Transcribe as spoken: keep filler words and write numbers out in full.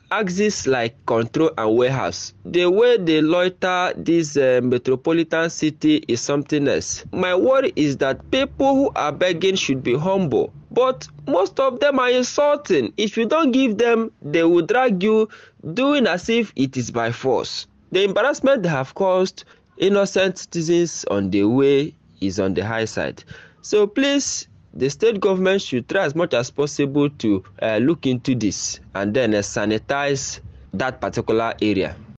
axes like control and warehouse. The way they loiter this uh, metropolitan city is something else. My worry is that people who are begging should be humble, but most of them are insulting. If you don't give them, they will drag you, doing as if it is by force. The embarrassment they have caused innocent citizens on the way is on the high side. So please, the state government should try as much as possible to uh, look into this and then uh, sanitize that particular area.